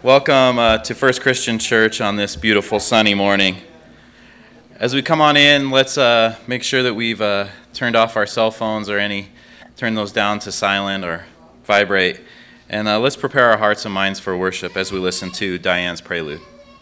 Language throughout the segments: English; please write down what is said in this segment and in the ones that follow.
Welcome to First Christian Church on this beautiful sunny morning. As we come on in, let's make sure that we've turned off our cell phones or turn those down to silent or vibrate. And let's prepare our hearts and minds for worship as we listen to Diane's prelude.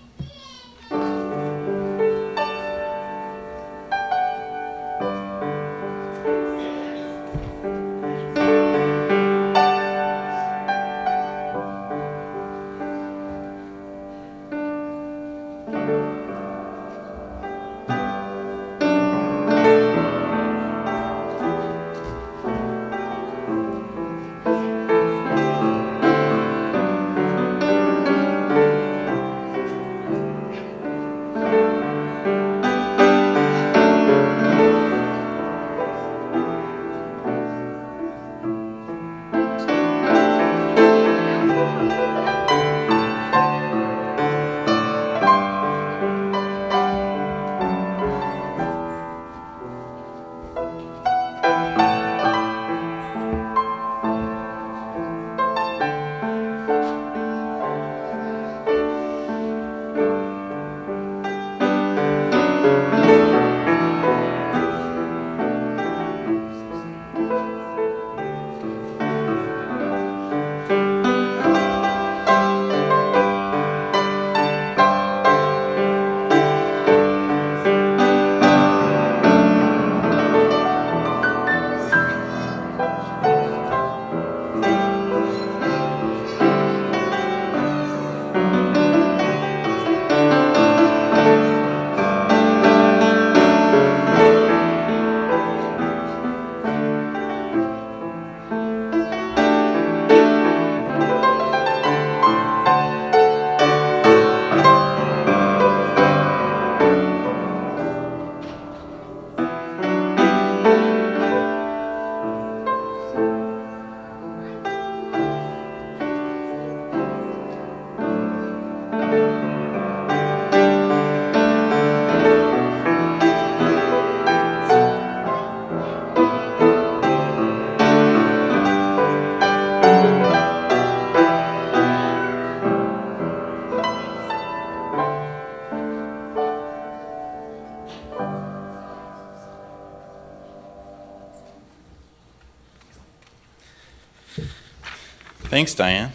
Thanks, Diane.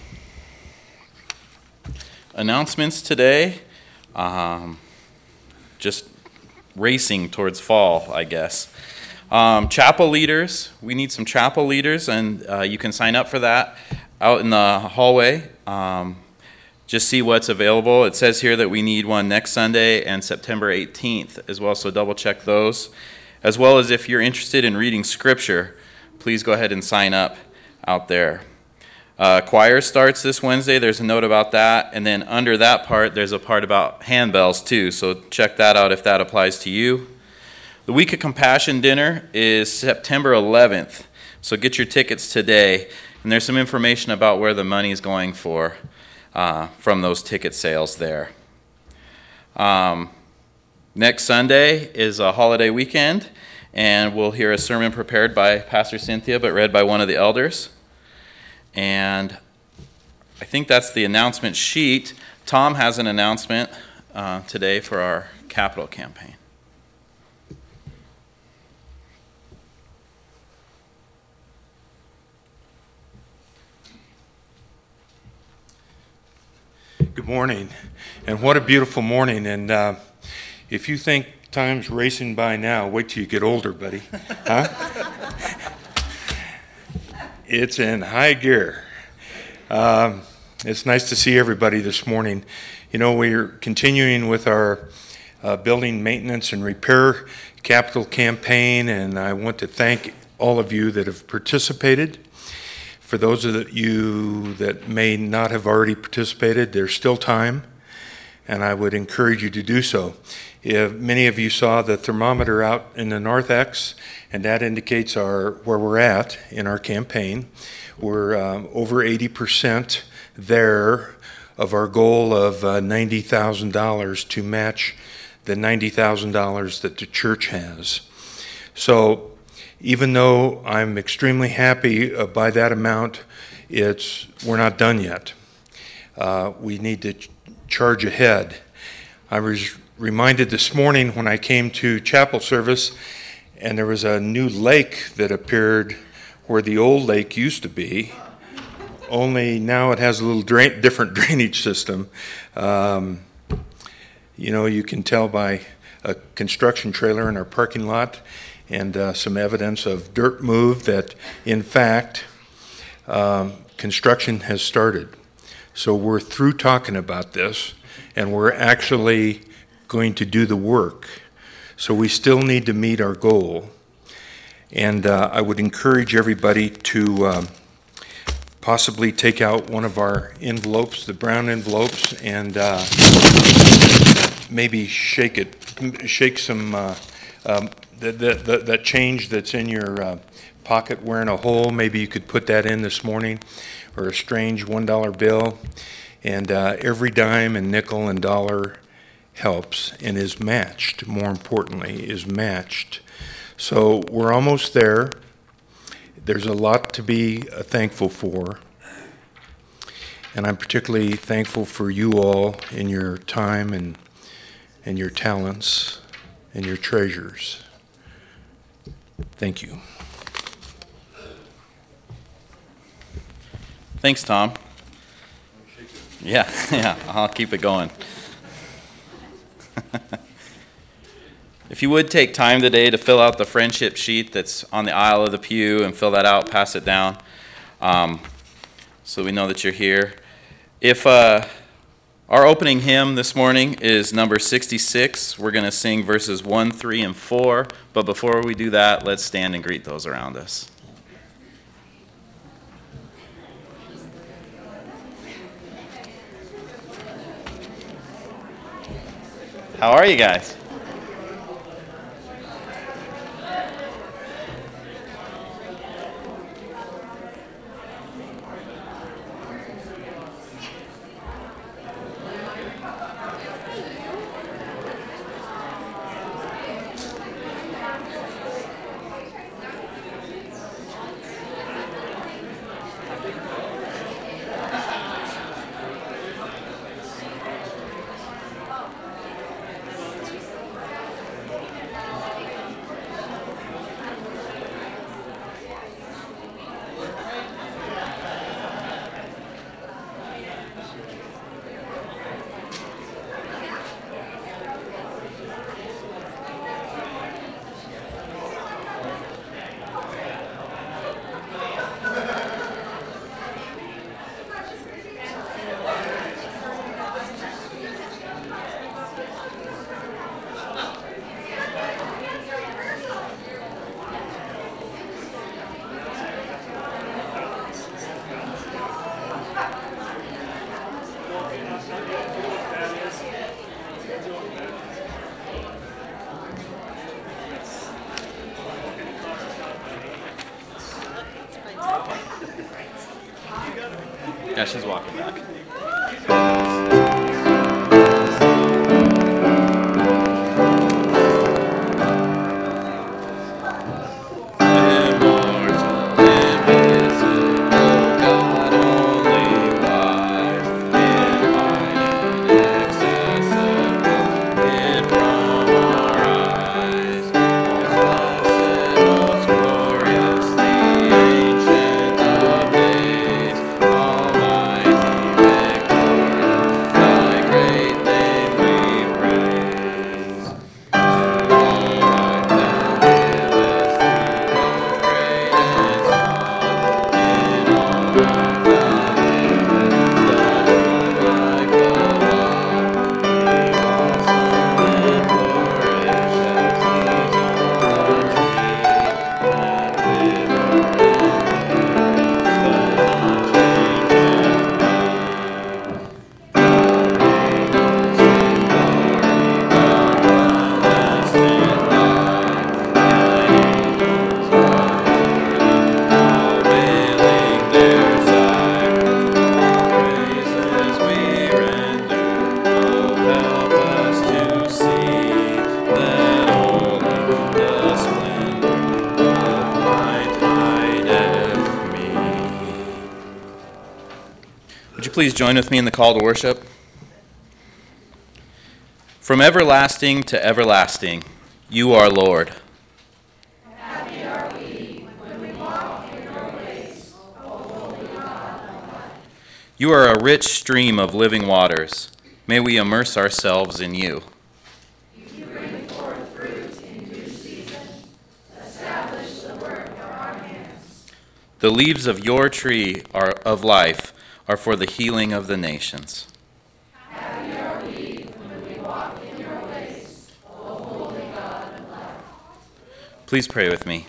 Announcements today, just racing towards fall, I guess. Chapel leaders, we need some chapel leaders, and you can sign up for that out in the hallway. Just see what's available. It says here that we need one next Sunday and September 18th as well, so double check those. As well as if you're interested in reading scripture, please go ahead and sign up out there. Choir starts this Wednesday. There's a note about that. And then under that part, there's a part about handbells too. So check that out if that applies to you. The Week of Compassion dinner is September 11th. So get your tickets today. And there's some information about where the money is going for from those ticket sales there. Next Sunday is a holiday weekend. And we'll hear a sermon prepared by Pastor Cynthia, but read by one of the elders. And I think that's the announcement sheet. Tom has an announcement today for our capital campaign. Good morning, and what a beautiful morning. And if you think time's racing by now, wait till you get older, buddy. Huh? It's in high gear. It's nice to see everybody this morning. You know, we're continuing with our building maintenance and repair capital campaign, and I want to thank all of you that have participated. For those of you that may not have already participated, there's still time, and I would encourage you to do so. If many of you saw the thermometer out in the North-X, and that indicates where we're at in our campaign. We're over 80% there of our goal of $90,000 to match the $90,000 that the church has. So even though I'm extremely happy by that amount, we're not done yet. we need to charge ahead. I was reminded this morning when I came to chapel service, and there was a new lake that appeared where the old lake used to be, only now it has a little different drainage system. You can tell by a construction trailer in our parking lot and some evidence of dirt move that, in fact, construction has started. So we're through talking about this, and we're actually going to do the work. So we still need to meet our goal. And I would encourage everybody to possibly take out one of our envelopes, the brown envelopes, and maybe shake some that change that's in your pocket wearing a hole. Maybe you could put that in this morning, or a strange $1 bill. And every dime and nickel and dollar helps and is matched, more importantly, is matched. So we're almost there. There's a lot to be thankful for. And I'm particularly thankful for you all in your time and your talents and your treasures. Thank you. Thanks, Tom. Yeah, I'll keep it going. If you would take time today to fill out the friendship sheet that's on the aisle of the pew and fill that out, pass it down, so we know that you're here. If our opening hymn this morning is number 66, we're going to sing verses 1, 3, and 4. But before we do that, let's stand and greet those around us. How are you guys? Yeah, she's walking back. Almighty. please join with me in the call to worship? From everlasting to everlasting, you are Lord. Happy are we when we walk in your ways, O holy God of life. You are a rich stream of living waters. May we immerse ourselves in you. You bring forth fruit in due season. Establish the work of our hands. The leaves of your tree of life are for the healing of the nations. Happy are we when we walk in your ways, O holy God of life. Please pray with me.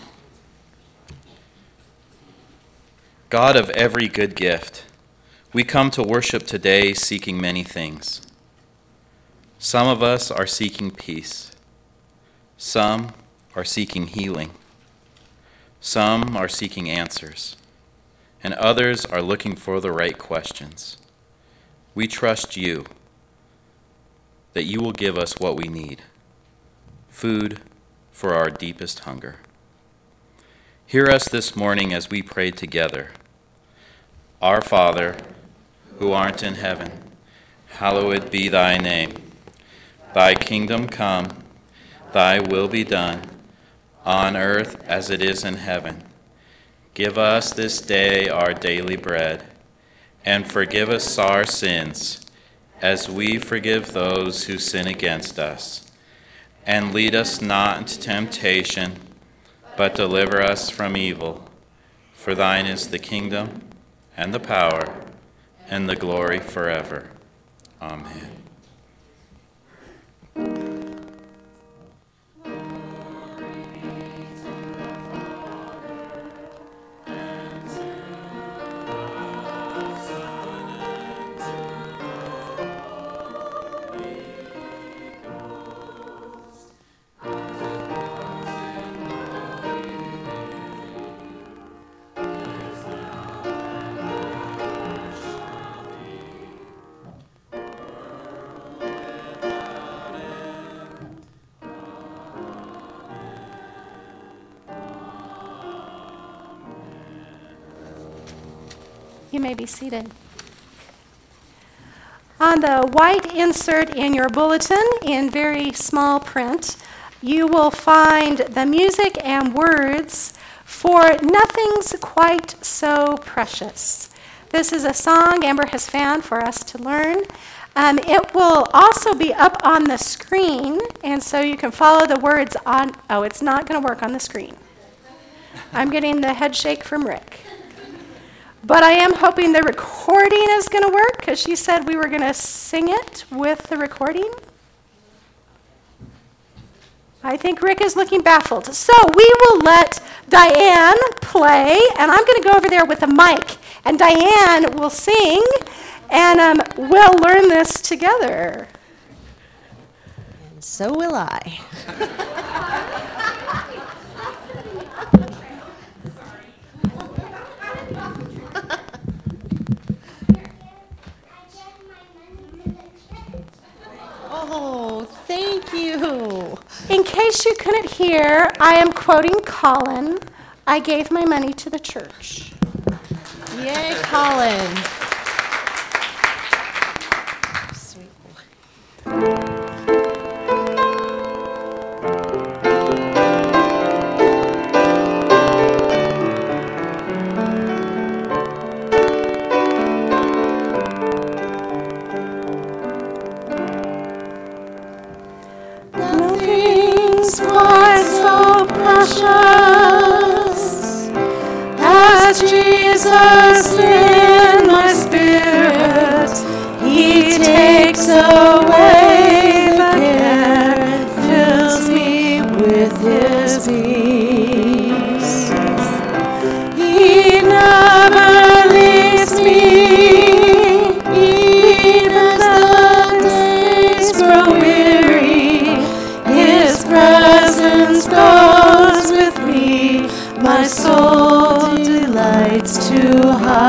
God of every good gift, we come to worship today seeking many things. Some of us are seeking peace. Some are seeking healing. Some are seeking answers. And others are looking for the right questions. We trust you that you will give us what we need, food for our deepest hunger. Hear us this morning as we pray together. Our Father, who art in heaven, hallowed be thy name. Thy kingdom come, thy will be done, on earth as it is in heaven. Give us this day our daily bread, and forgive us our sins, as we forgive those who sin against us. And lead us not into temptation, but deliver us from evil. For thine is the kingdom, and the power, and the glory forever. Amen. You may be seated. On the white insert in your bulletin, in very small print, you will find the music and words for Nothing's Quite So Precious. This is a song Amber has found for us to learn. It will also be up on the screen, and so you can follow the words on. Oh, it's not going to work on the screen. I'm getting the head shake from Rick. But I am hoping the recording is going to work, because she said we were going to sing it with the recording. I think Rick is looking baffled. So we will let Diane play, and I'm going to go over there with a mic, and Diane will sing, and we'll learn this together. And so will I. Oh, thank you. In case you couldn't hear, I am quoting Colin. I gave my money to the church. Yay, Colin. Sweet boy. Nothing's quite so precious as Jesus in my spirit. He takes away the care and fills me with his peace. He never leaves me, even the days grow weary. His presence goes with me, my soul delights to hide.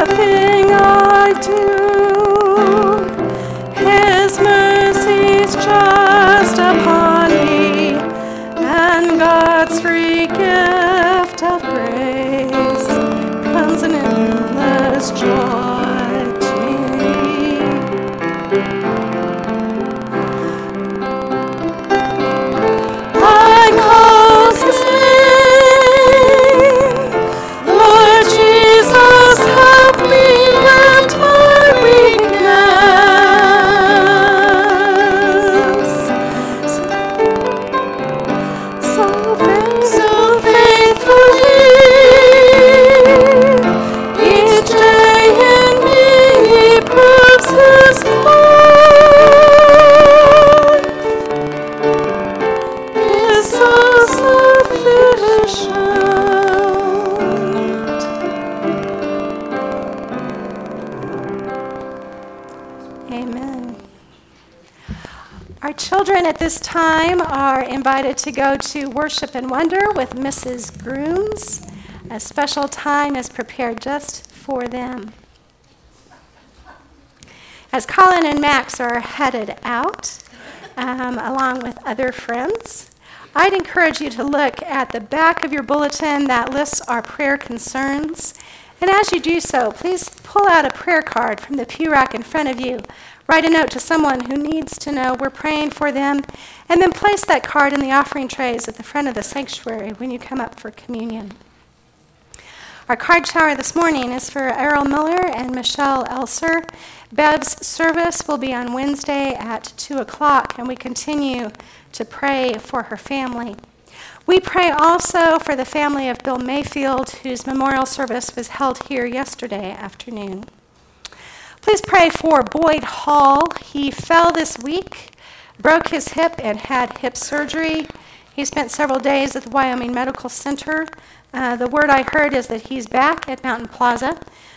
nothing I do. His mercy's just upon me, and God's free gift of grace comes in endless joy to me. I call his name, Lord Jesus, help me lift my weakness. So faithfully, each day in me he proves his love is so sufficient. Amen. Our children at this time are invited to go to Worship and Wonder with Mrs. Grooms. A special time is prepared just for them. As Colin and Max are headed out, along with other friends, I'd encourage you to look at the back of your bulletin that lists our prayer concerns. And as you do so, please pull out a prayer card from the pew rack in front of you. Write a note to someone who needs to know we're praying for them, and then place that card in the offering trays at the front of the sanctuary when you come up for communion. Our card shower this morning is for Errol Miller and Michelle Elser. Bev's service will be on Wednesday at 2 o'clock, and we continue to pray for her family. We pray also for the family of Bill Mayfield, whose memorial service was held here yesterday afternoon. Please pray for Boyd Hall. He fell this week, broke his hip, and had hip surgery. He spent several days at the Wyoming Medical Center. The word I heard is that he's back at Mountain Plaza.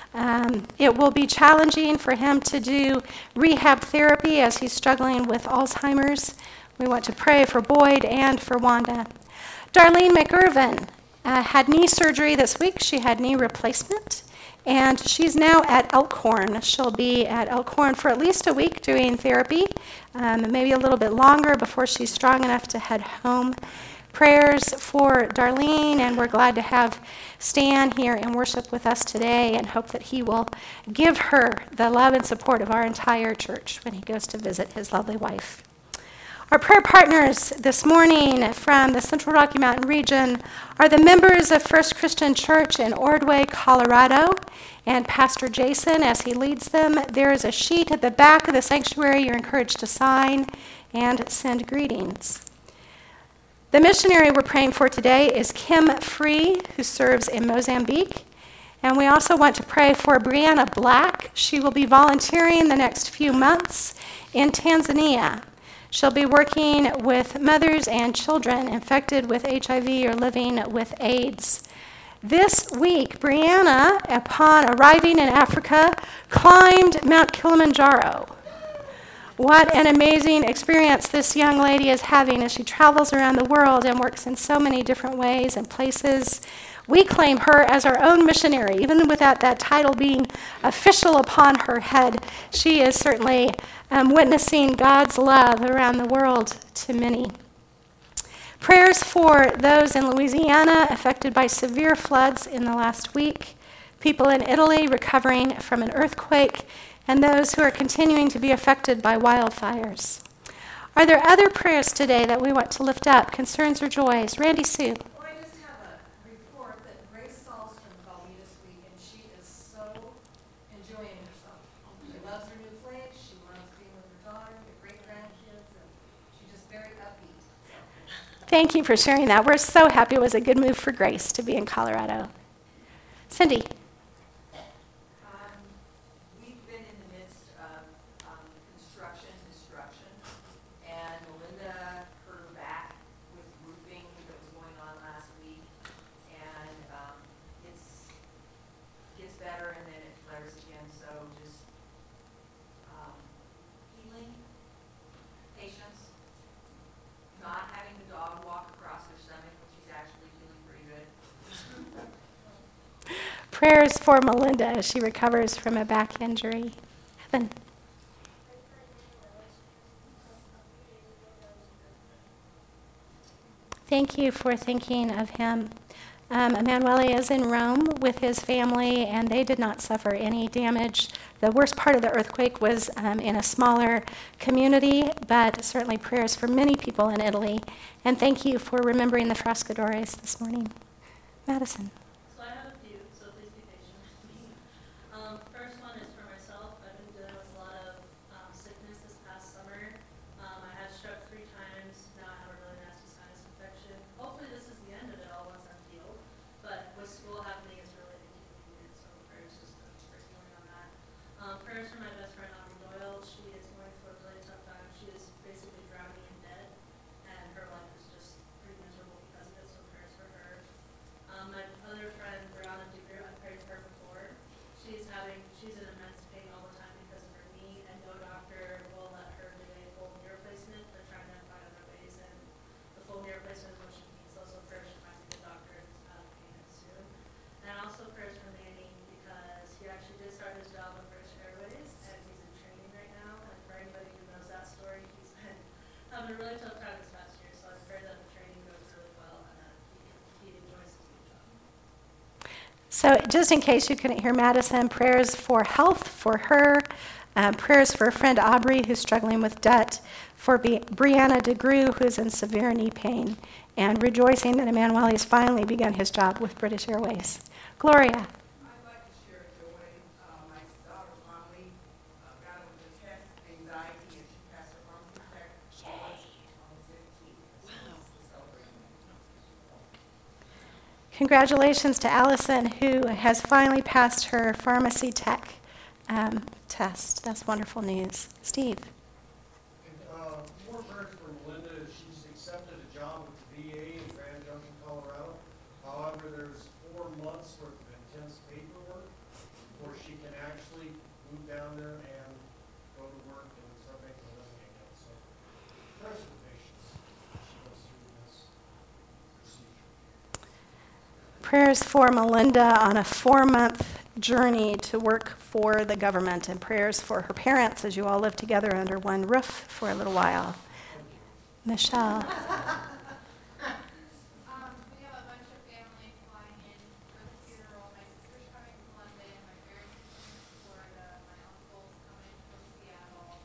It will be challenging for him to do rehab therapy as he's struggling with Alzheimer's. We want to pray for Boyd and for Wanda. Darlene McIrvin had knee surgery this week. She had knee replacement, and she's now at Elkhorn. She'll be at Elkhorn for at least a week doing therapy, maybe a little bit longer before she's strong enough to head home. Prayers for Darlene, and we're glad to have Stan here and worship with us today, and hope that he will give her the love and support of our entire church when he goes to visit his lovely wife. Our prayer partners this morning from the Central Rocky Mountain region are the members of First Christian Church in Ordway, Colorado, and Pastor Jason as he leads them. There is a sheet at the back of the sanctuary you're encouraged to sign and send greetings. The missionary we're praying for today is Kim Free, who serves in Mozambique. And we also want to pray for Brianna Black. She will be volunteering the next few months in Tanzania. She'll be working with mothers and children infected with HIV or living with AIDS. This week, Brianna, upon arriving in Africa, climbed Mount Kilimanjaro. What an amazing experience this young lady is having as she travels around the world and works in so many different ways and places. We claim her as our own missionary, even without that title being official upon her head. She is certainly witnessing God's love around the world to many. Prayers for those in Louisiana affected by severe floods in the last week, people in Italy recovering from an earthquake, and those who are continuing to be affected by wildfires. Are there other prayers today that we want to lift up, concerns or joys? Randy Sue. Well, I just have a report that Grace Sahlstrom called me this week, and she is so enjoying herself. She loves her new place, she loves being with her daughter, her great-grandkids, and she's just very upbeat. Thank you for sharing that. We're so happy it was a good move for Grace to be in Colorado. Cindy. We've been in the midst of construction, and Melinda hurt her back with roofing that was going on last week, and it gets better and then it flares again, so just healing, patience, not having the dog walk across her stomach, which she's actually feeling pretty good. Prayers for Melinda as she recovers from a back injury. Heaven. Thank you for thinking of him. Emanuele is in Rome with his family, and they did not suffer any damage. The worst part of the earthquake was in a smaller community, but certainly prayers for many people in Italy. And thank you for remembering the Frascadores this morning. Madison. So I have a few, so please be patient with me. First one is for myself. I've been dealing with a lot of sickness this past summer. I had strep 3 times. Now I have a really nasty sinus infection. Hopefully this is the end of it all once I'm healed. But with school happening, it's really inconvenient. So prayers just for healing on that. Prayers for my best friend Aubrey Doyle. She is going through a really tough time. She is basically drowning in debt, and her life is just pretty miserable because of it. So prayers for her. My other friend, Brianna DeGrew, I've prayed for her before. She's in immense pain all the time because of her knee, and no doctor will let her do a full knee replacement. They're trying to find other ways, and the full knee replacement is what she needs. So prayers she finds a good doctor and is out of pain soon. And also prayers for Manny, because he actually did start his job with British Airways, and he's in training right now. And for anybody who knows that story, he's been having a really tough time this past year. So I pray that the training goes really well and that he enjoys his new job. So just in case you couldn't hear Madison, prayers for health for her, prayers for a friend Aubrey who's struggling with debt, for Brianna DeGrew who's in severe knee pain, and rejoicing that Emanuele has finally begun his job with British Airways. Gloria. I'd like to share a joy. My daughter Molly got with the chest anxiety and she passed her pharmacy check. Yay. On the 15th. Wow. Congratulations to Allison, who has finally passed her pharmacy tech test. That's wonderful news. Steve. More prayers for Melinda. She's accepted a job with the VA in Grand Junction, Colorado. However, there's 4 months worth of intense paperwork before she can actually move down there and go to work and start making a living again. So, prayers for patience as she goes through this procedure. Prayers for Melinda on a 4-month journey to work for the government, and prayers for her parents as you all live together under one roof for a little while. Michelle. We have a bunch of family flying in for the funeral. My sister's coming from London, my parents are coming from Florida, my uncle's coming from Seattle,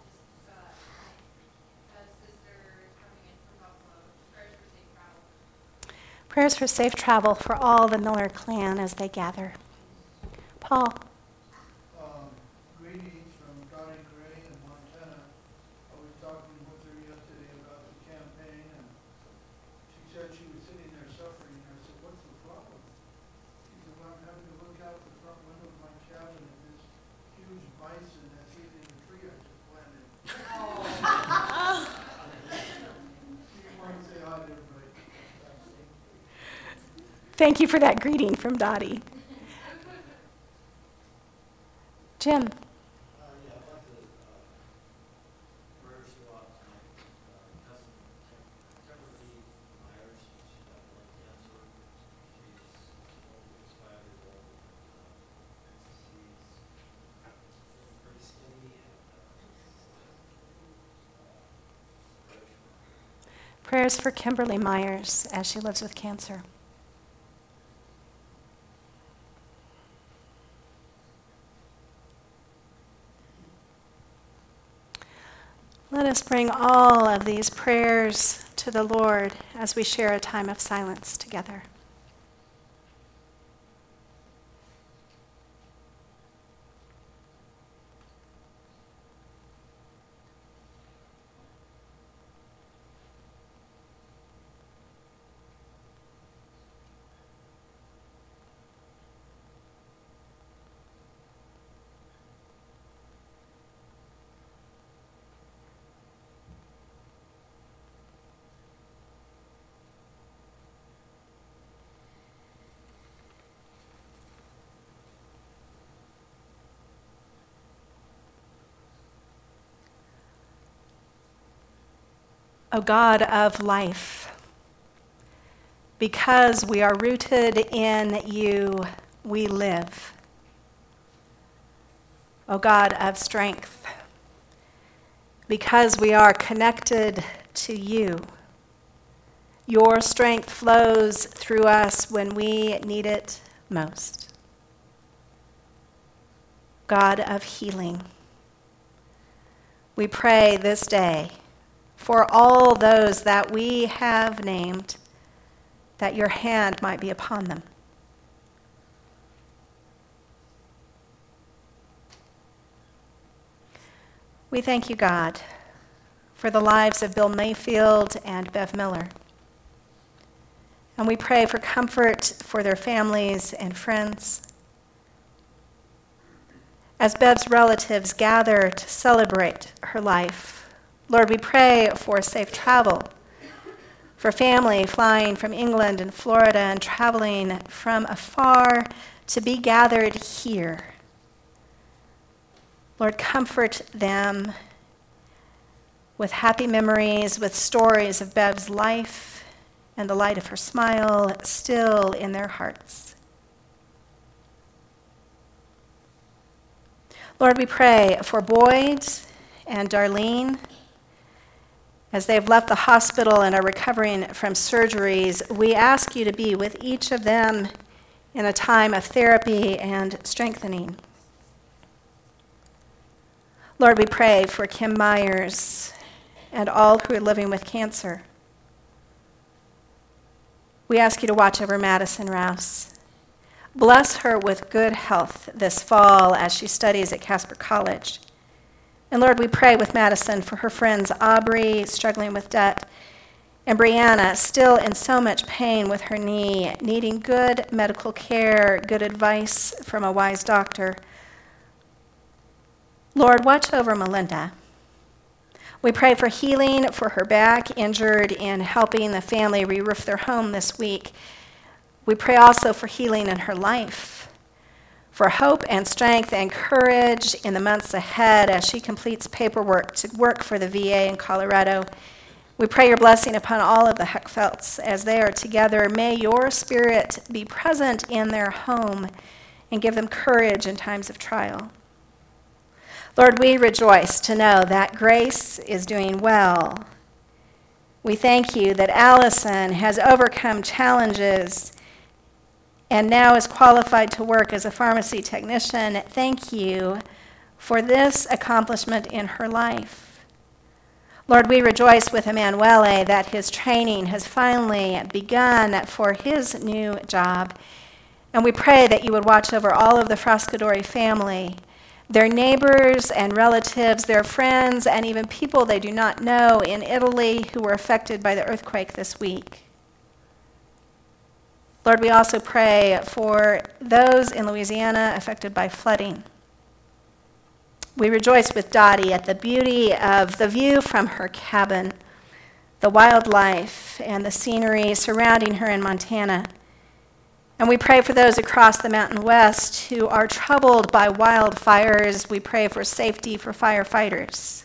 a sister is coming in from Buffalo. Prayers for safe travel. Prayers for safe travel for all the Miller clan as they gather. Paul. Greetings from Connie Gray in Montana. I was talking with her yesterday about the campaign, and she said she was sitting there suffering. I said, "What's the problem?" She said, "Well, I'm having to look out the front window of my cabin at this huge bison that's eating the tree I just planted." She wanted to say hi to everybody. Thank you for that greeting from Dottie. Jim. Yeah, I'd like to prayers go out to cousin Kimberly Myers. She's got blood cancer. She's almost 5 years old. She's pretty skinny and Prayers for Kimberly Myers as she lives with cancer. Let us bring all of these prayers to the Lord as we share a time of silence together. O God of life, because we are rooted in you, we live. O God of strength, because we are connected to you, your strength flows through us when we need it most. God of healing, we pray this day for all those that we have named, that your hand might be upon them. We thank you, God, for the lives of Bill Mayfield and Bev Miller. And we pray for comfort for their families and friends. As Bev's relatives gather to celebrate her life, Lord, we pray for safe travel, for family flying from England and Florida and traveling from afar to be gathered here. Lord, comfort them with happy memories, with stories of Bev's life and the light of her smile still in their hearts. Lord, we pray for Boyd and Darlene as they've left the hospital and are recovering from surgeries. We ask you to be with each of them in a time of therapy and strengthening. Lord, we pray for Kim Myers and all who are living with cancer. We ask you to watch over Madison Rouse. Bless her with good health this fall as she studies at Casper College. And Lord, we pray with Madison for her friends Aubrey, struggling with debt, and Brianna, still in so much pain with her knee, needing good medical care, good advice from a wise doctor. Lord, watch over Melinda. We pray for healing for her back, injured in helping the family re-roof their home this week. We pray also for healing in her life, for hope and strength and courage in the months ahead as she completes paperwork to work for the VA in Colorado. We pray your blessing upon all of the Heckfeldts as they are together. May your spirit be present in their home and give them courage in times of trial. Lord, we rejoice to know that Grace is doing well. We thank you that Allison has overcome challenges and now is qualified to work as a pharmacy technician. Thank you for this accomplishment in her life. Lord, we rejoice with Emanuele that his training has finally begun for his new job. And we pray that you would watch over all of the Frascadori family, their neighbors and relatives, their friends, and even people they do not know in Italy who were affected by the earthquake this week. Lord, we also pray for those in Louisiana affected by flooding. We rejoice with Dottie at the beauty of the view from her cabin, the wildlife and the scenery surrounding her in Montana. And we pray for those across the Mountain West who are troubled by wildfires. We pray for safety for firefighters.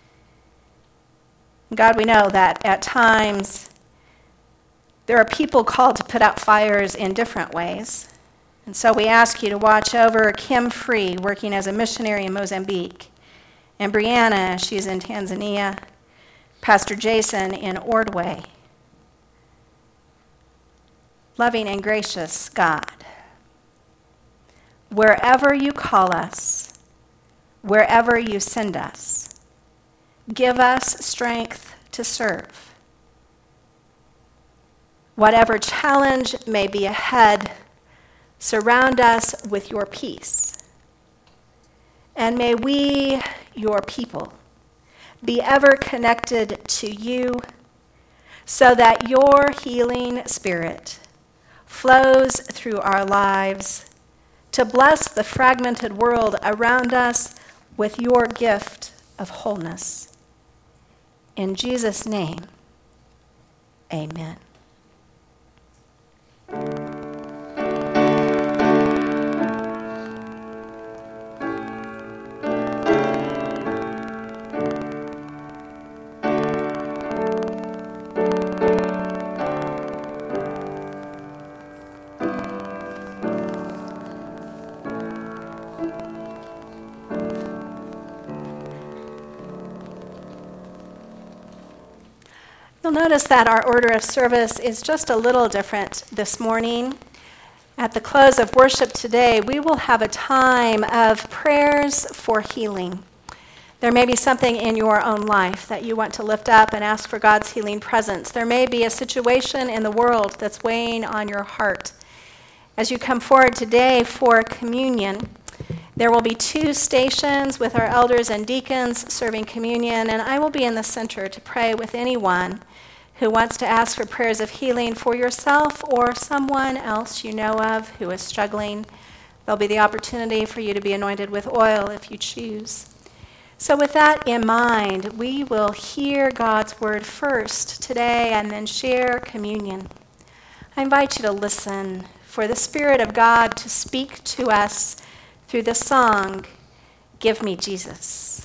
God, we know that at times there are people called to put out fires in different ways. And so we ask you to watch over Kim Free, working as a missionary in Mozambique, and Brianna, she's in Tanzania, Pastor Jason in Ordway. Loving and gracious God, wherever you call us, wherever you send us, give us strength to serve. Whatever challenge may be ahead, surround us with your peace. And may we, your people, be ever connected to you so that your healing spirit flows through our lives to bless the fragmented world around us with your gift of wholeness. In Jesus' name, amen. You'll notice that our order of service is just a little different this morning. At the close of worship today, we will have a time of prayers for healing. There may be something in your own life that you want to lift up and ask for God's healing presence. There may be a situation in the world that's weighing on your heart. As you come forward today for communion, there will be 2 stations with our elders and deacons serving communion, and I will be in the center to pray with anyone who wants to ask for prayers of healing for yourself or someone else you know of who is struggling. There'll be the opportunity for you to be anointed with oil if you choose. So with that in mind, we will hear God's word first today and then share communion. I invite you to listen for the Spirit of God to speak to us through the song, "Give Me Jesus."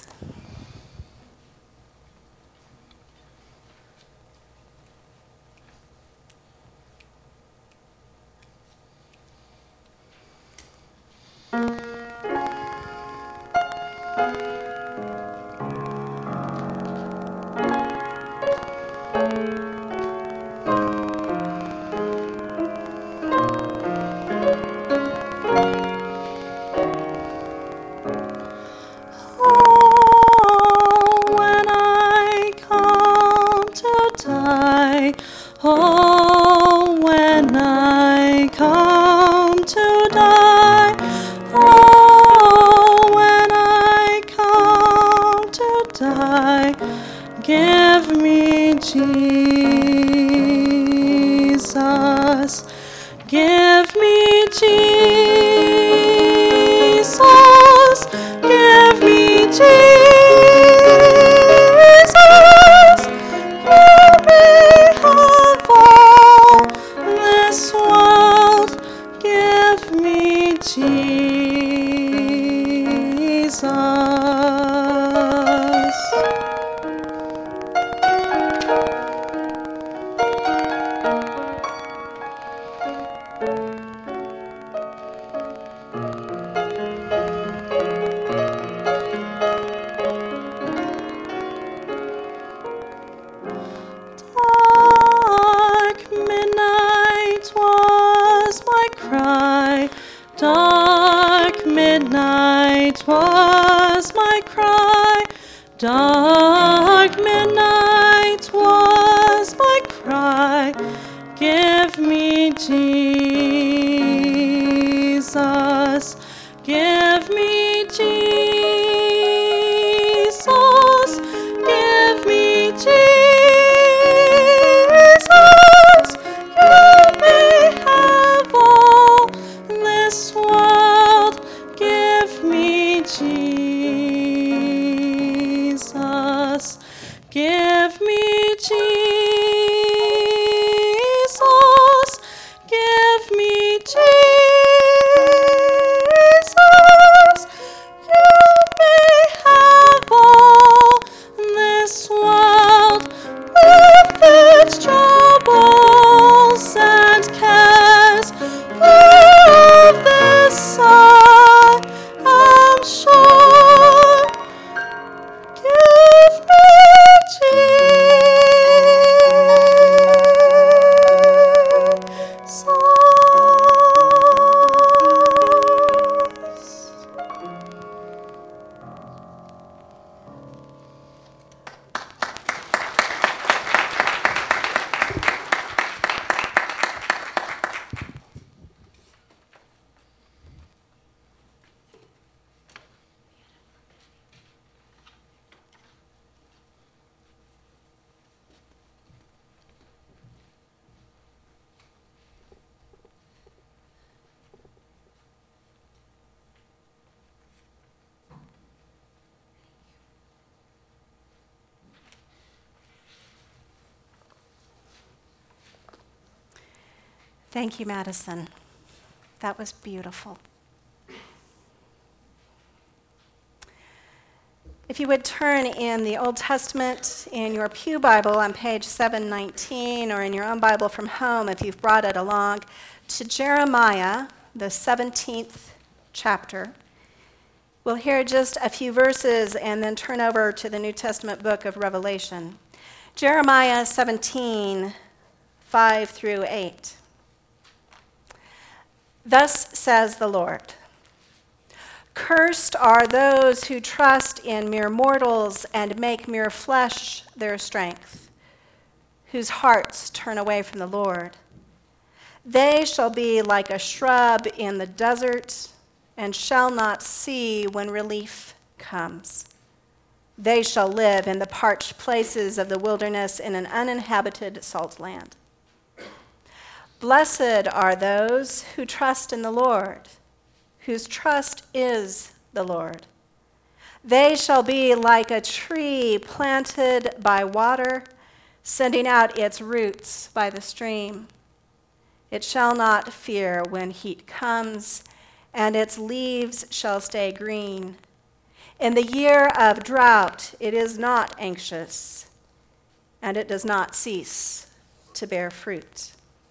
Give me Jesus. Give me Jesus. Give me Jesus. You may have all this world. Give me Jesus. Dark midnight was my cry. Dark midnight was my cry. Give me Jesus. Give me Jesus. Give me Jesus. You may have all this world. Give me Jesus. Give me Jesus. Give me Jesus. You may have all this world with its troubles and cares. For this I am sure. Give me Jesus. Thank you, Madison. That was beautiful. If you would turn in the Old Testament in your Pew Bible on page 719, or in your own Bible from home if you've brought it along, to Jeremiah, the 17th chapter. We'll hear just a few verses and then turn over to the New Testament book of Revelation. Jeremiah 17, 5 through 8. Thus says the Lord, "Cursed are those who trust in mere mortals and make mere flesh their strength, whose hearts turn away from the Lord. They shall be like a shrub in the desert and shall not see when relief comes. They shall live in the parched places of the wilderness in an uninhabited salt land. Blessed are those who trust in the Lord, whose trust is the Lord. They shall be like a tree planted by water, sending out its roots by the stream. It shall not fear when heat comes, and its leaves shall stay green. In the year of drought, it is not anxious, and it does not cease to bear fruit."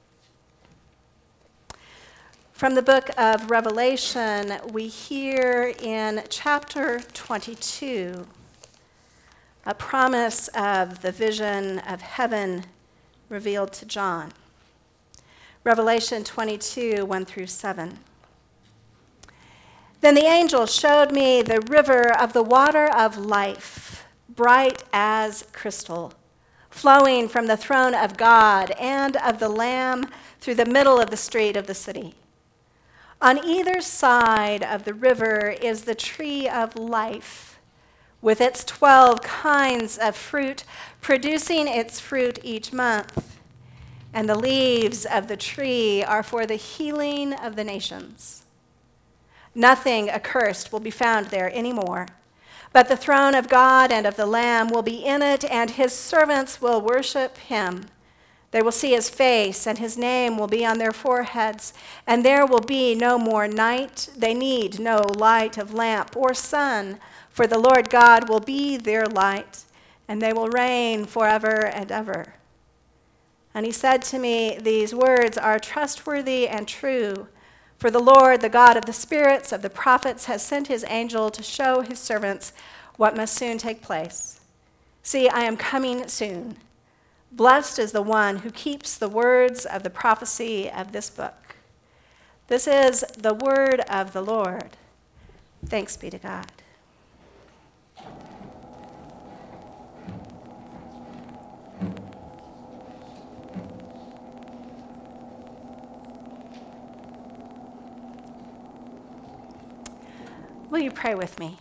From the book of Revelation, we hear in chapter 22 a promise of the vision of heaven revealed to John. Revelation 22, 1 through 7. "Then the angel showed me the river of the water of life, bright as crystal, flowing from the throne of God and of the Lamb through the middle of the street of the city. On either side of the river is the tree of life, with its 12 kinds of fruit, producing its fruit each month. And the leaves of the tree are for the healing of the nations. Nothing accursed will be found there anymore, but the throne of God and of the Lamb will be in it, and his servants will worship him. They will see his face, and his name will be on their foreheads, and there will be no more night. They need no light of lamp or sun, for the Lord God will be their light, and they will reign forever and ever. And he said to me, these words are trustworthy and true, for the Lord, the God of the spirits of the prophets, has sent his angel to show his servants what must soon take place. See, I am coming soon. Blessed is the one who keeps the words of the prophecy of this book." This is the word of the Lord. Thanks be to God. Will you pray with me?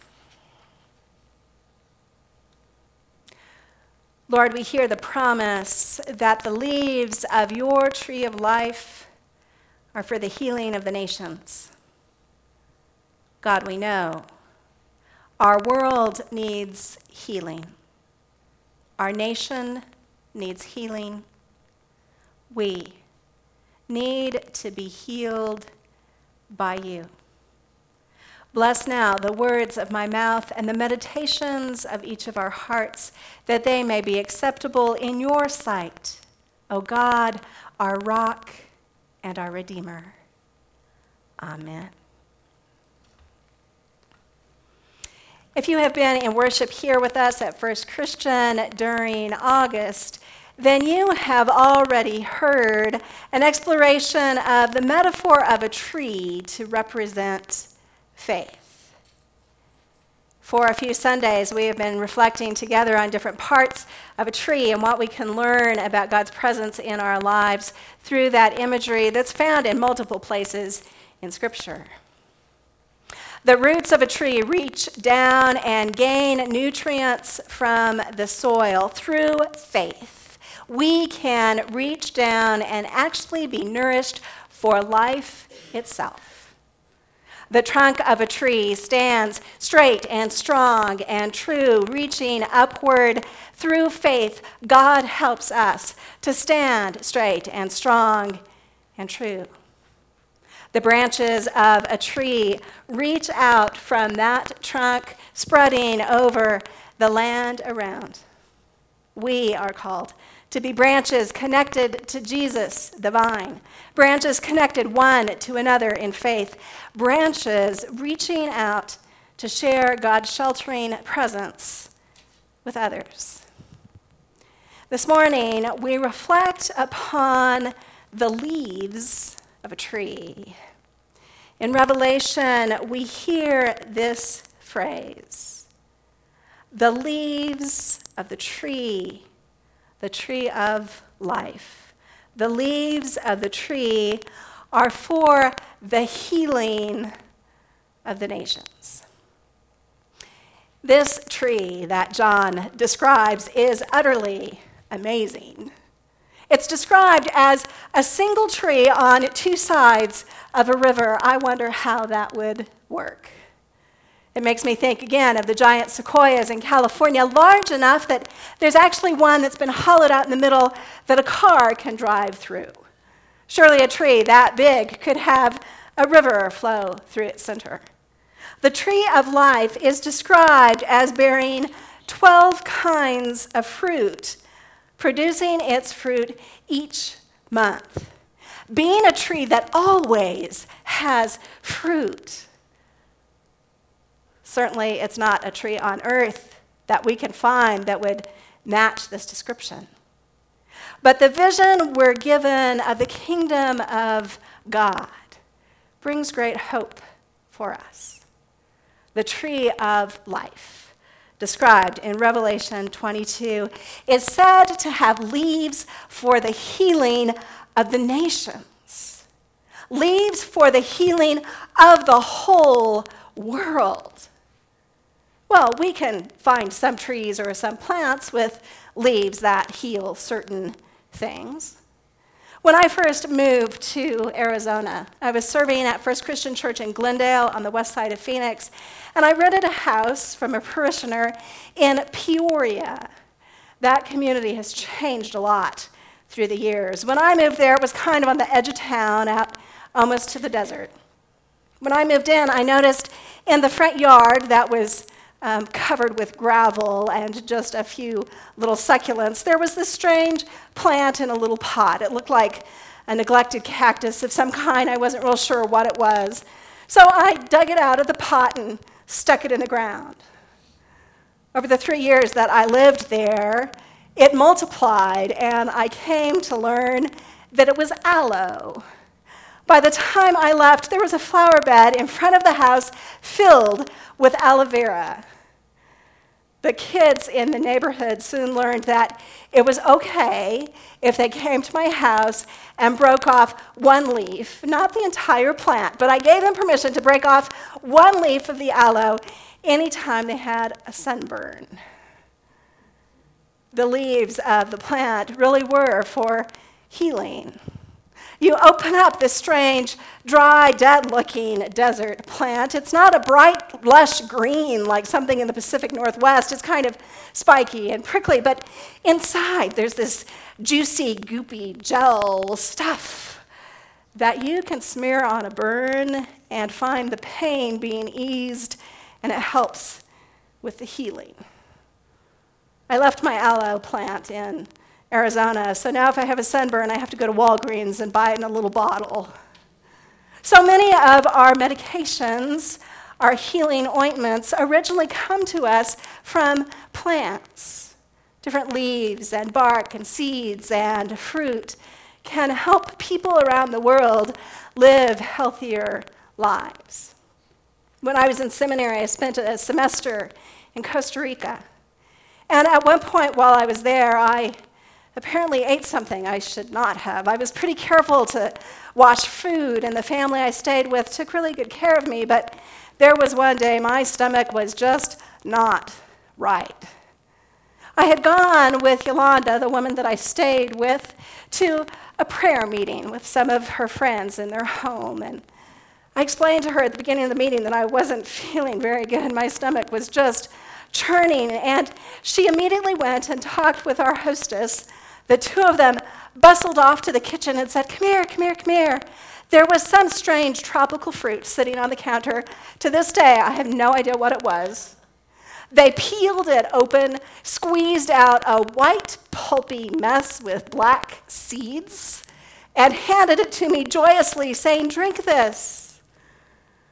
Lord, we hear the promise that the leaves of your tree of life are for the healing of the nations. God, we know our world needs healing. Our nation needs healing. We need to be healed by you. Bless now the words of my mouth and the meditations of each of our hearts, that they may be acceptable in your sight, O God, our rock and our Redeemer. Amen. If you have been in worship here with us at First Christian during August, then you have already heard an exploration of the metaphor of a tree to represent faith. For a few Sundays, we have been reflecting together on different parts of a tree and what we can learn about God's presence in our lives through that imagery that's found in multiple places in Scripture. The roots of a tree reach down and gain nutrients from the soil through faith. We can reach down and actually be nourished for life itself. The trunk of a tree stands straight and strong and true, reaching upward through faith. God helps us to stand straight and strong and true. The branches of a tree reach out from that trunk, spreading over the land around. We are called to be branches connected to Jesus, the vine, branches connected one to another in faith, branches reaching out to share God's sheltering presence with others. This morning, we reflect upon the leaves of a tree. In Revelation, we hear this phrase, the leaves of the tree of life. The leaves of the tree are for the healing of the nations. This tree that John describes is utterly amazing. It's described as a single tree on two sides of a river. I wonder how that would work. It makes me think again of the giant sequoias in California, large enough that there's actually one that's been hollowed out in the middle that a car can drive through. Surely a tree that big could have a river flow through its center. The tree of life is described as bearing 12 kinds of fruit, producing its fruit each month. Being a tree that always has fruit. Certainly, it's not a tree on earth that we can find that would match this description. But the vision we're given of the kingdom of God brings great hope for us. The tree of life, described in Revelation 22, is said to have leaves for the healing of the nations, leaves for the healing of the whole world. Well, we can find some trees or some plants with leaves that heal certain things. When I first moved to Arizona, I was serving at First Christian Church in Glendale on the west side of Phoenix, and I rented a house from a parishioner in Peoria. That community has changed a lot through the years. When I moved there, it was kind of on the edge of town, out almost to the desert. When I moved in, I noticed in the front yard that was covered with gravel and just a few little succulents, there was this strange plant in a little pot. It looked like a neglected cactus of some kind. I wasn't real sure what it was. So I dug it out of the pot and stuck it in the ground. Over the 3 years that I lived there, it multiplied, and I came to learn that it was aloe. By the time I left, there was a flower bed in front of the house filled with aloe vera. The kids in the neighborhood soon learned that it was okay if they came to my house and broke off one leaf, not the entire plant, but I gave them permission to break off one leaf of the aloe anytime they had a sunburn. The leaves of the plant really were for healing. You open up this strange, dry, dead-looking desert plant. It's not a bright, lush green like something in the Pacific Northwest. It's kind of spiky and prickly, but inside there's this juicy, goopy gel stuff that you can smear on a burn and find the pain being eased, and it helps with the healing. I left my aloe plant in Arizona, so now if I have a sunburn, I have to go to Walgreens and buy it in a little bottle. So many of our medications, our healing ointments, originally come to us from plants. Different leaves and bark and seeds and fruit can help people around the world live healthier lives. When I was in seminary, I spent a semester in Costa Rica. And at one point while I was there, I apparently ate something I should not have. I was pretty careful to wash food, and the family I stayed with took really good care of me, but there was one day my stomach was just not right. I had gone with Yolanda, the woman that I stayed with, to a prayer meeting with some of her friends in their home, and I explained to her at the beginning of the meeting that I wasn't feeling very good. My stomach was just churning, and she immediately went and talked with our hostess. The two of them bustled off to the kitchen and said, "Come here, come here, come here." There was some strange tropical fruit sitting on the counter. To this day, I have no idea what it was. They peeled it open, squeezed out a white, pulpy mess with black seeds, and handed it to me joyously, saying, "Drink this."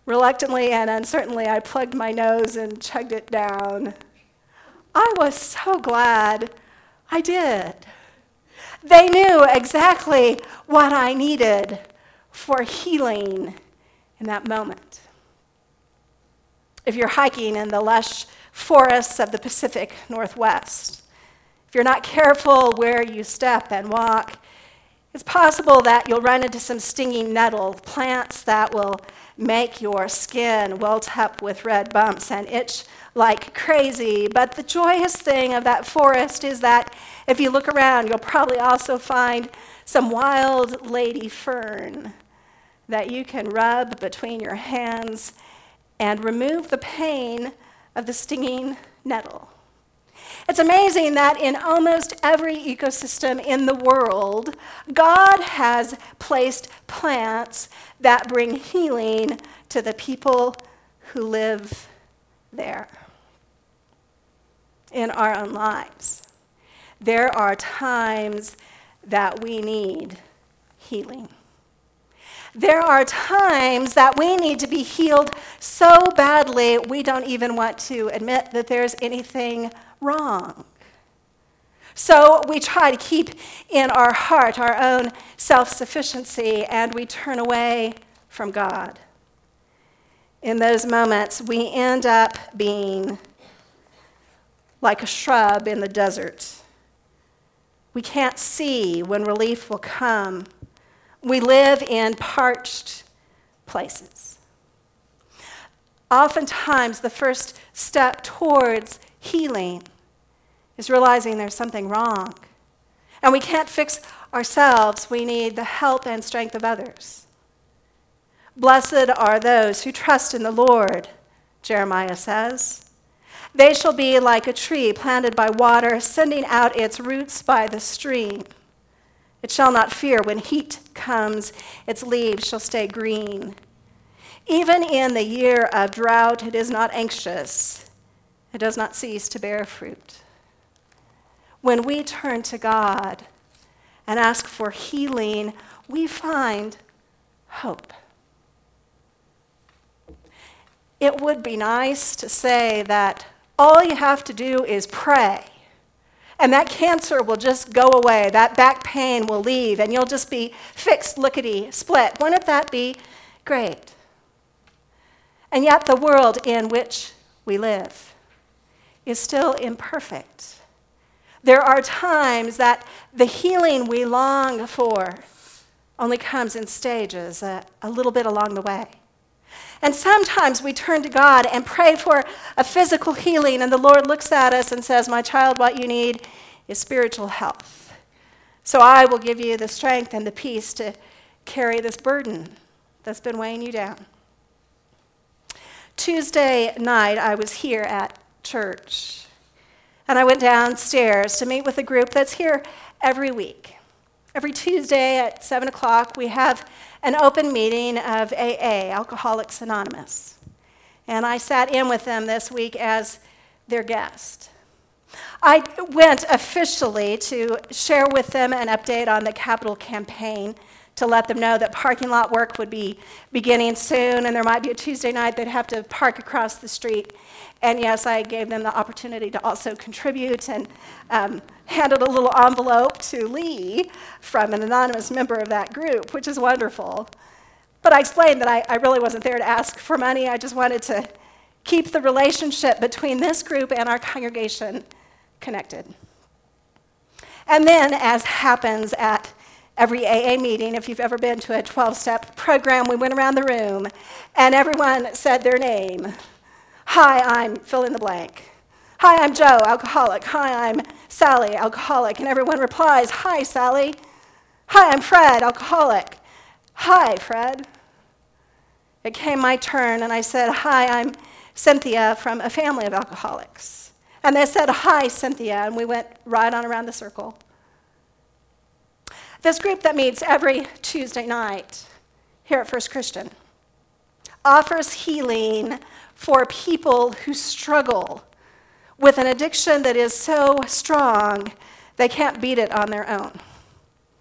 Reluctantly and uncertainly, I plugged my nose and chugged it down. I was so glad I did. They knew exactly what I needed for healing in that moment. If you're hiking in the lush forests of the Pacific Northwest, if you're not careful where you step and walk, it's possible that you'll run into some stinging nettle, plants that will make your skin welt up with red bumps and itch like crazy. But the joyous thing of that forest is that if you look around, you'll probably also find some wild lady fern that you can rub between your hands and remove the pain of the stinging nettle. It's amazing that in almost every ecosystem in the world, God has placed plants that bring healing to the people who live there. In our own lives, there are times that we need healing. There are times that we need to be healed so badly we don't even want to admit that there's anything wrong. So we try to keep in our heart our own self-sufficiency, and we turn away from God. In those moments, we end up being like a shrub in the desert. We can't see when relief will come. We live in parched places. Oftentimes, the first step towards healing is realizing there's something wrong. And we can't fix ourselves. We need the help and strength of others. Blessed are those who trust in the Lord, Jeremiah says. They shall be like a tree planted by water, sending out its roots by the stream. It shall not fear when heat comes. Its leaves shall stay green. Even in the year of drought, it is not anxious. It does not cease to bear fruit. When we turn to God and ask for healing, we find hope. It would be nice to say that all you have to do is pray, and that cancer will just go away, that back pain will leave, and you'll just be fixed, lickety-split. Wouldn't that be great? And yet the world in which we live is still imperfect. There are times that the healing we long for only comes in stages, a little bit along the way. And sometimes we turn to God and pray for a physical healing, and the Lord looks at us and says, "My child, what you need is spiritual health. So I will give you the strength and the peace to carry this burden that's been weighing you down." Tuesday night, I was here at church, and I went downstairs to meet with a group that's here every week. Every Tuesday at 7 o'clock, we have an open meeting of AA, Alcoholics Anonymous. And I sat in with them this week as their guest. I went officially to share with them an update on the capital campaign, to let them know that parking lot work would be beginning soon, and there might be a Tuesday night they'd have to park across the street. And yes, I gave them the opportunity to also contribute, and handed a little envelope to Lee from an anonymous member of that group, which is wonderful. But I explained that I really wasn't there to ask for money. I just wanted to keep the relationship between this group and our congregation connected. And then, as happens at every AA meeting, if you've ever been to a 12-step program, we went around the room and everyone said their name. "Hi, I'm fill in the blank. Hi, I'm Joe, alcoholic. Hi, I'm Sally, alcoholic." And everyone replies, "Hi, Sally. Hi, I'm Fred, alcoholic. Hi, Fred." It came my turn and I said, "Hi, I'm Cynthia from a family of alcoholics." And they said, "Hi, Cynthia," and we went right on around the circle. This group that meets every Tuesday night here at First Christian offers healing for people who struggle with an addiction that is so strong they can't beat it on their own.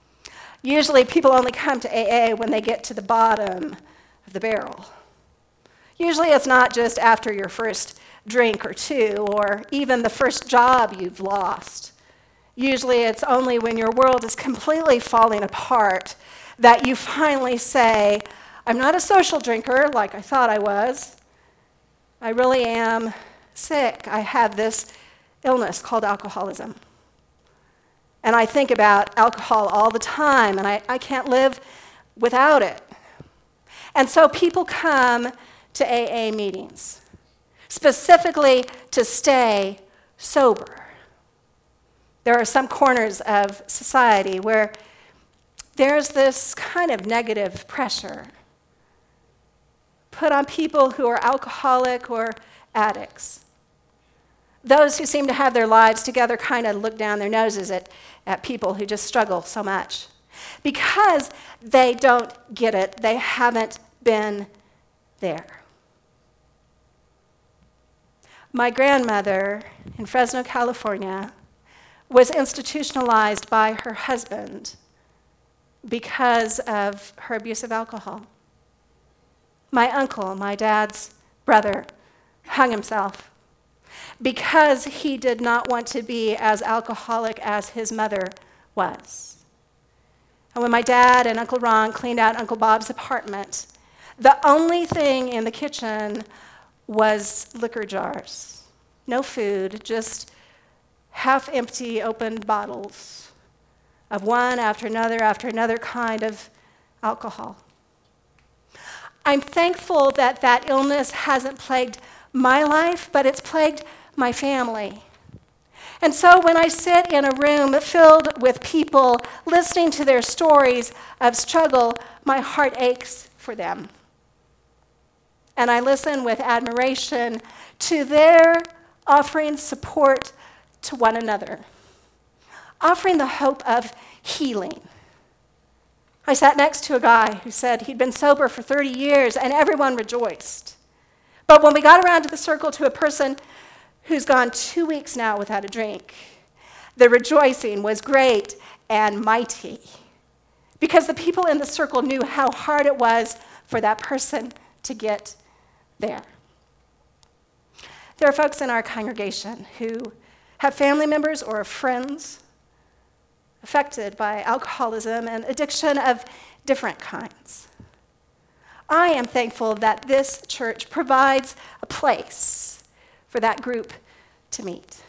Usually people only come to AA when they get to the bottom of the barrel. Usually it's not just after your first drink or two, or even the first job you've lost. Usually it's only when your world is completely falling apart that you finally say, I'm not a social drinker like I thought I was. I really am sick. I have this illness called alcoholism. And I think about alcohol all the time, and I can't live without it. And so people come to AA meetings, specifically to stay sober. There are some corners of society where there's this kind of negative pressure put on people who are alcoholic or addicts. Those who seem to have their lives together kind of look down their noses at people who just struggle so much. Because they don't get it, they haven't been there. My grandmother in Fresno, California, was institutionalized by her husband because of her abuse of alcohol. My uncle, my dad's brother, hung himself because he did not want to be as alcoholic as his mother was. And when my dad and Uncle Ron cleaned out Uncle Bob's apartment, the only thing in the kitchen was liquor jars. No food, just half-empty opened bottles of one after another kind of alcohol. I'm thankful that that illness hasn't plagued my life, but it's plagued my family. And so when I sit in a room filled with people listening to their stories of struggle, my heart aches for them. And I listen with admiration to their offering support to one another, offering the hope of healing. I sat next to a guy who said he'd been sober for 30 years, and everyone rejoiced. But when we got around to the circle to a person who's gone 2 weeks now without a drink, the rejoicing was great and mighty, because the people in the circle knew how hard it was for that person to get there. There are folks in our congregation who have family members or friends affected by alcoholism and addiction of different kinds. I am thankful that this church provides a place for that group to meet.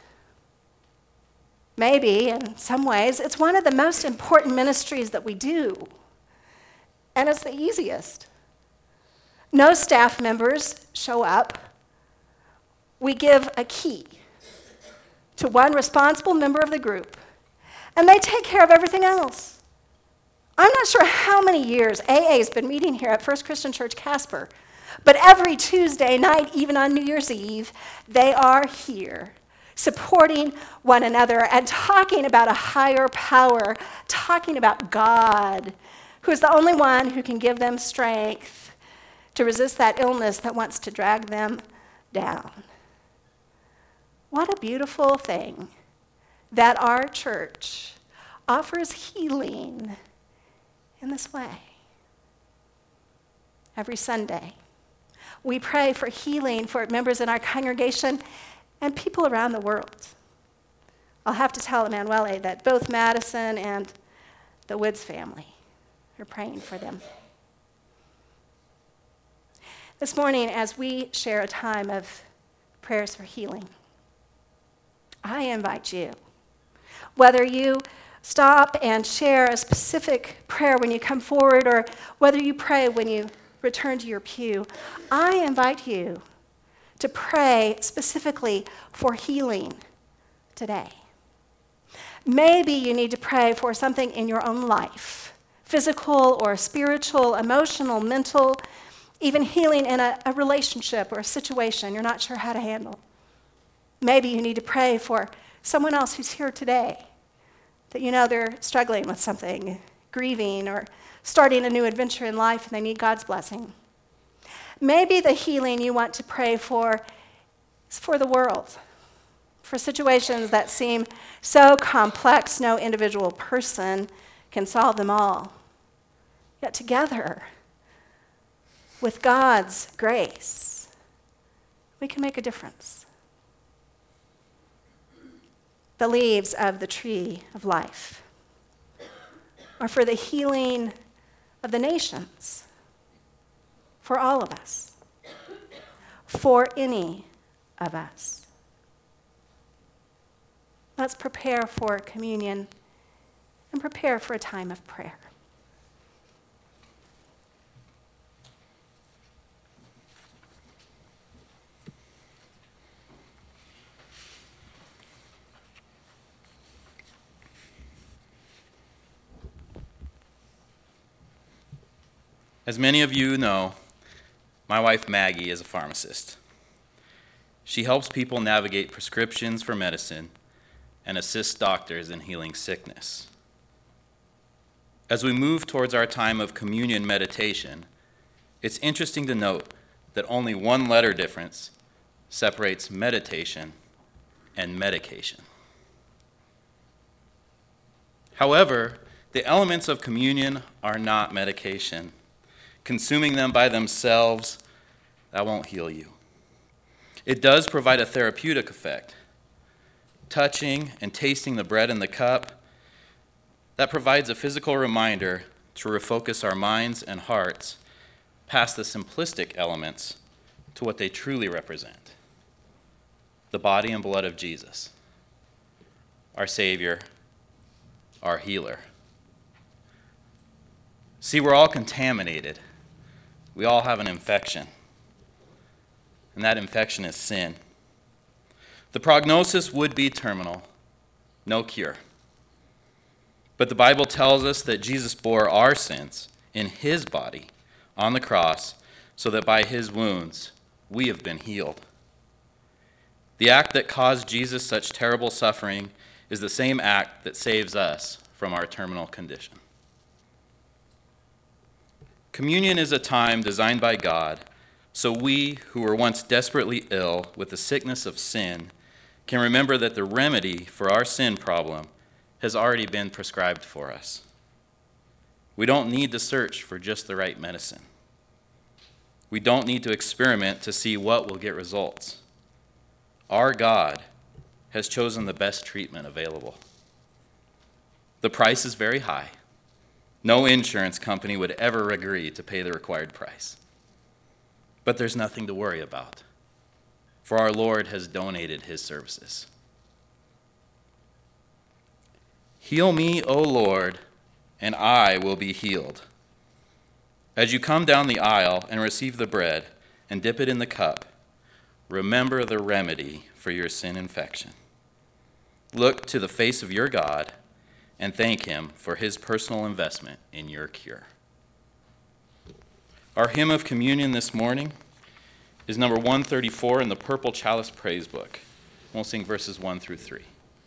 Maybe, in some ways, it's one of the most important ministries that we do, and it's the easiest. No staff members show up. We give a key to one responsible member of the group, and they take care of everything else. I'm not sure how many years AA has been meeting here at First Christian Church Casper, but every Tuesday night, even on New Year's Eve, they are here supporting one another and talking about a higher power, talking about God, who is the only one who can give them strength to resist that illness that wants to drag them down. What a beautiful thing that our church offers healing in this way. Every Sunday, we pray for healing for members in our congregation and people around the world. I'll have to tell Emanuele that both Madison and the Woods family are praying for them. This morning, as we share a time of prayers for healing, I invite you, whether you stop and share a specific prayer when you come forward or whether you pray when you return to your pew, I invite you to pray specifically for healing today. Maybe you need to pray for something in your own life, physical or spiritual, emotional, mental, even healing in a relationship or a situation you're not sure how to handle. Maybe you need to pray for someone else who's here today, that you know they're struggling with something, grieving or starting a new adventure in life and they need God's blessing. Maybe the healing you want to pray for is for the world, for situations that seem so complex no individual person can solve them all. Yet together, with God's grace, we can make a difference. The leaves of the tree of life are for the healing of the nations, for all of us, for any of us. Let's prepare for communion and prepare for a time of prayer. As many of you know, my wife Maggie is a pharmacist. She helps people navigate prescriptions for medicine and assists doctors in healing sickness. As we move towards our time of communion meditation, it's interesting to note that only one letter difference separates meditation and medication. However, the elements of communion are not medication. Consuming them by themselves, that won't heal you. It does provide a therapeutic effect. Touching and tasting the bread and the cup, that provides a physical reminder to refocus our minds and hearts past the simplistic elements to what they truly represent: the body and blood of Jesus, our Savior, our healer. See, we're all contaminated. We all have an infection, and that infection is sin. The prognosis would be terminal, no cure. But the Bible tells us that Jesus bore our sins in his body on the cross so that by his wounds we have been healed. The act that caused Jesus such terrible suffering is the same act that saves us from our terminal condition. Communion is a time designed by God so we, who were once desperately ill with the sickness of sin, can remember that the remedy for our sin problem has already been prescribed for us. We don't need to search for just the right medicine. We don't need to experiment to see what will get results. Our God has chosen the best treatment available. The price is very high. No insurance company would ever agree to pay the required price. But there's nothing to worry about, for our Lord has donated his services. Heal me, O Lord, and I will be healed. As you come down the aisle and receive the bread and dip it in the cup, remember the remedy for your sin infection. Look to the face of your God and thank him for his personal investment in your cure. Our hymn of communion this morning is number 134 in the Purple Chalice Praise Book. We'll sing verses 1 through 3.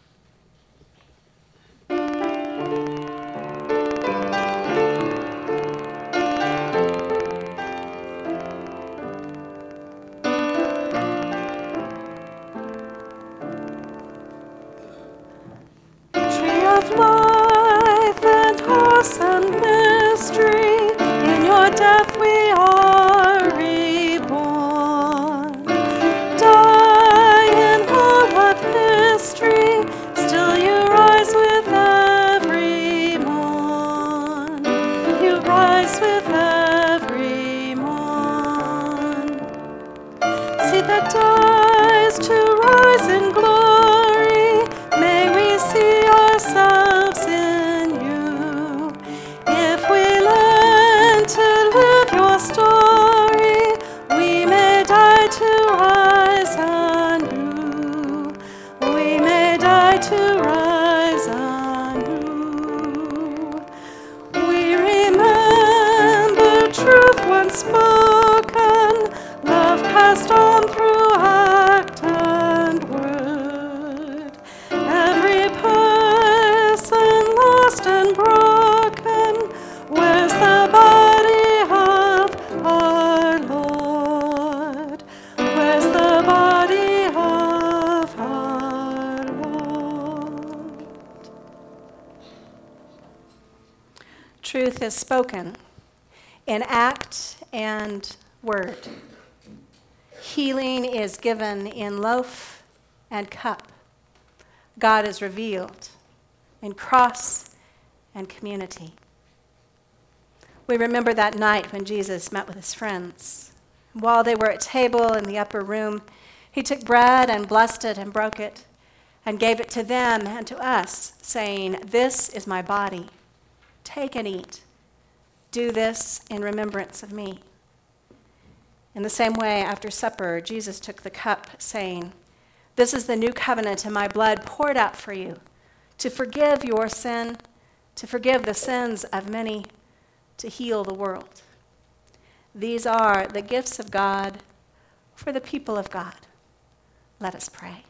Truth is spoken in act and word. Healing is given in loaf and cup. God is revealed in cross and community. We remember that night when Jesus met with his friends. While they were at table in the upper room, he took bread and blessed it and broke it and gave it to them and to us, saying, "This is my body. Take and eat. Do this in remembrance of me." In the same way, after supper, Jesus took the cup, saying, "This is the new covenant in my blood poured out for you, to forgive your sin, to forgive the sins of many, to heal the world." These are the gifts of God for the people of God. Let us pray.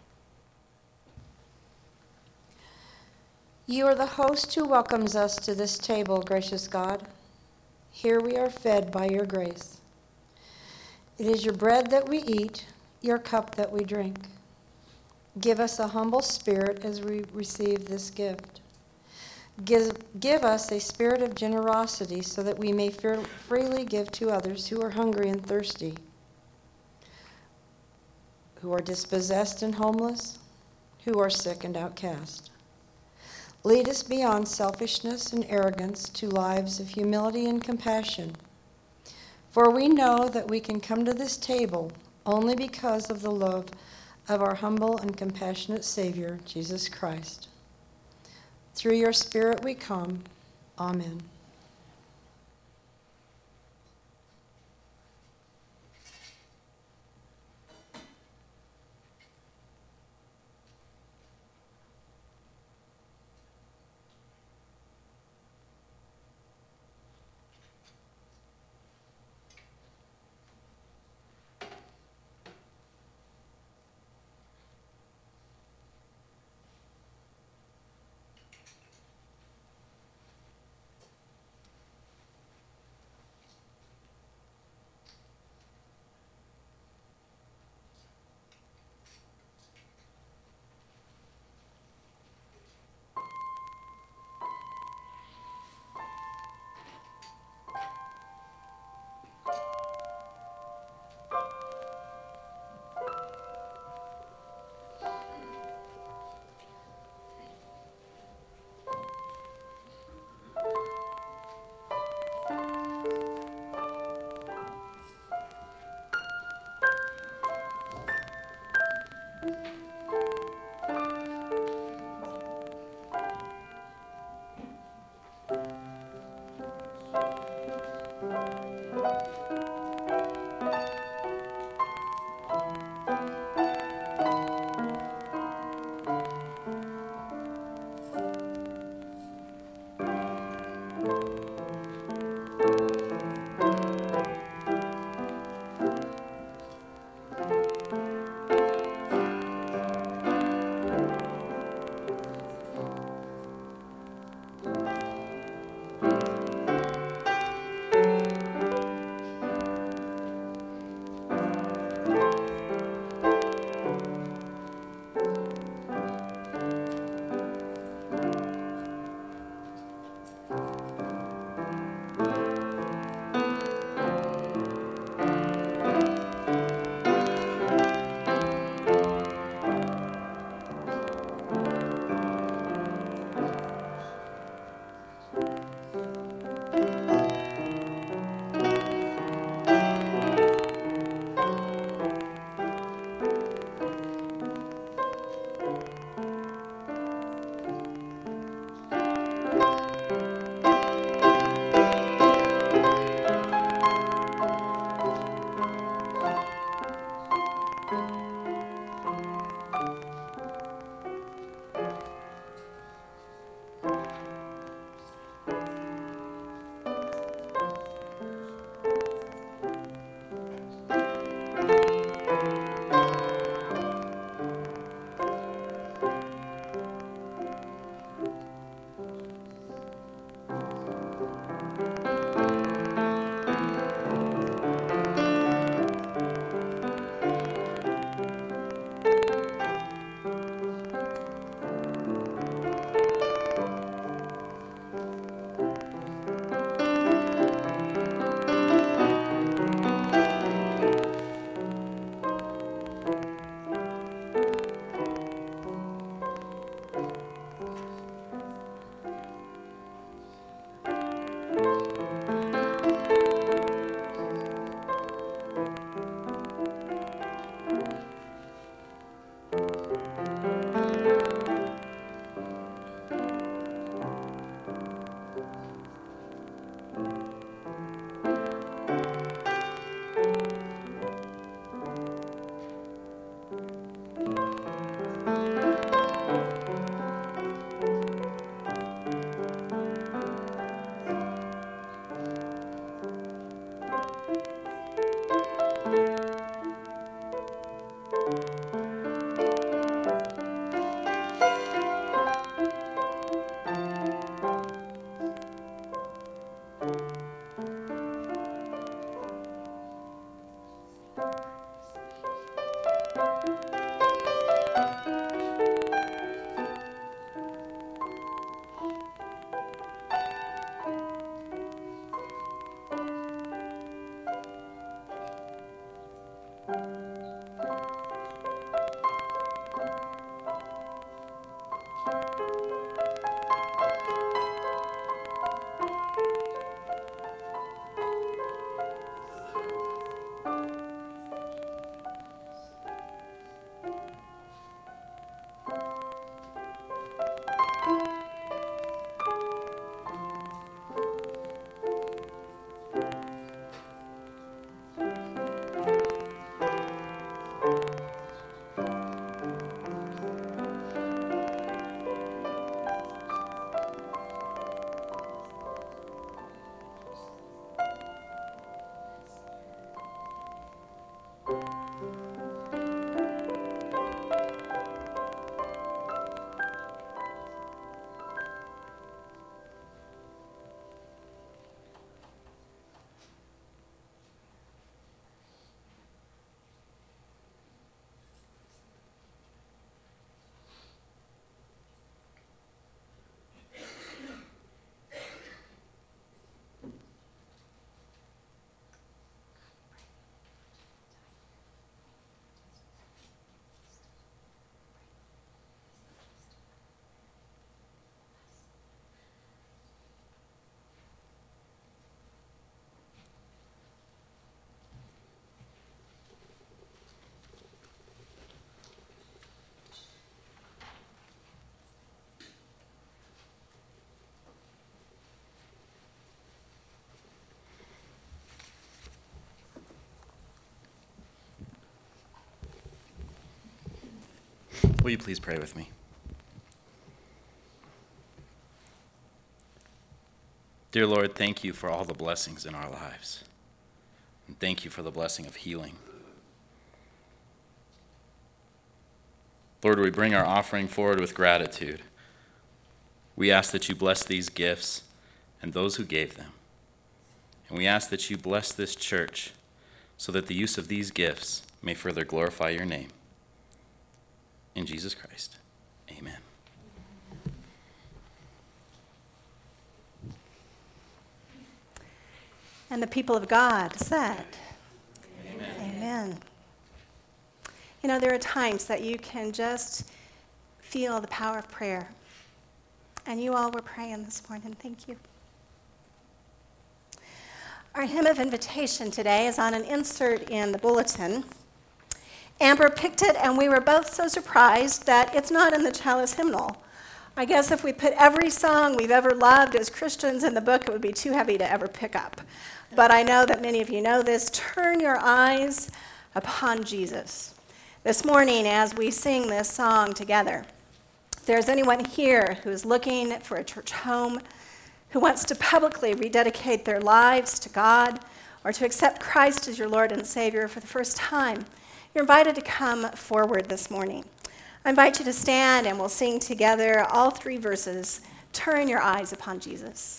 You are the host who welcomes us to this table, gracious God. Here we are fed by your grace. It is your bread that we eat, your cup that we drink. Give us a humble spirit as we receive this gift. Give us a spirit of generosity so that we may freely give to others who are hungry and thirsty, who are dispossessed and homeless, who are sick and outcast. Lead us beyond selfishness and arrogance to lives of humility and compassion. For we know that we can come to this table only because of the love of our humble and compassionate Savior, Jesus Christ. Through your Spirit we come. Amen. Will you please pray with me? Dear Lord, thank you for all the blessings in our lives. And thank you for the blessing of healing. Lord, we bring our offering forward with gratitude. We ask that you bless these gifts and those who gave them. And we ask that you bless this church so that the use of these gifts may further glorify your name. In Jesus Christ, amen. And the people of God said, Amen. Amen. You know, there are times that you can just feel the power of prayer. And you all were praying this morning. Thank you. Our hymn of invitation today is on an insert in the bulletin. Amber picked it, and we were both so surprised that it's not in the Chalice hymnal. I guess if we put every song we've ever loved as Christians in the book, it would be too heavy to ever pick up. But I know that many of you know this. Turn your eyes upon Jesus. This morning, as we sing this song together, if there's anyone here who is looking for a church home, who wants to publicly rededicate their lives to God, or to accept Christ as your Lord and Savior for the first time, you're invited to come forward this morning. I invite you to stand and we'll sing together all three verses, Turn Your Eyes Upon Jesus.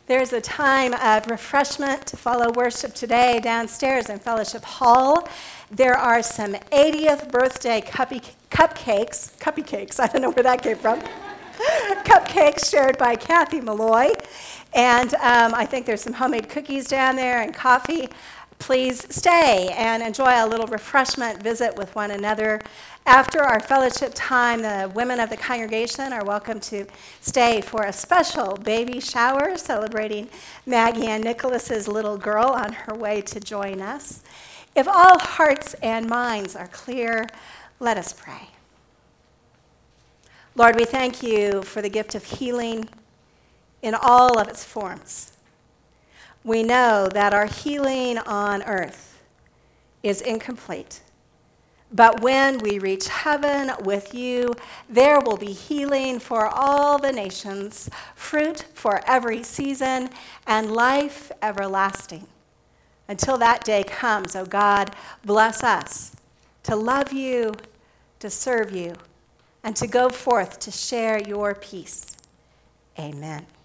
There's a time of refreshment to follow worship today downstairs in Fellowship Hall. There are some 80th birthday cupcakes, I don't know where that came from, cupcakes shared by Kathy Malloy. And I think there's some homemade cookies down there and coffee. Please stay and enjoy a little refreshment visit with one another. After our fellowship time, the women of the congregation are welcome to stay for a special baby shower celebrating Maggie Ann Nicholas's little girl on her way to join us. If all hearts and minds are clear, let us pray. Lord, we thank you for the gift of healing in all of its forms. We know that our healing on earth is incomplete. But when we reach heaven with you, there will be healing for all the nations, fruit for every season, and life everlasting. Until that day comes, O God, bless us to love you, to serve you, and to go forth to share your peace. Amen.